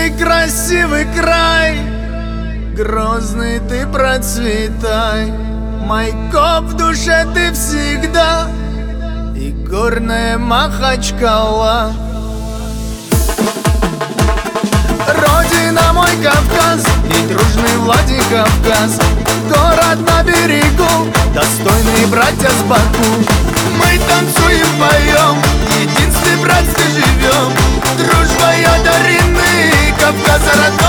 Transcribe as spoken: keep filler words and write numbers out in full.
Славный красивый край, грозный ты процветай. Майкоп в душе ты всегда, и горная Махачкала. Родина мой Кавказ, и дружный Владикавказ, город на берегу, достойные братья с Баку. Мы танцуем, поем, в единстве братстве живем. Дружба одарены, Кавказа родной.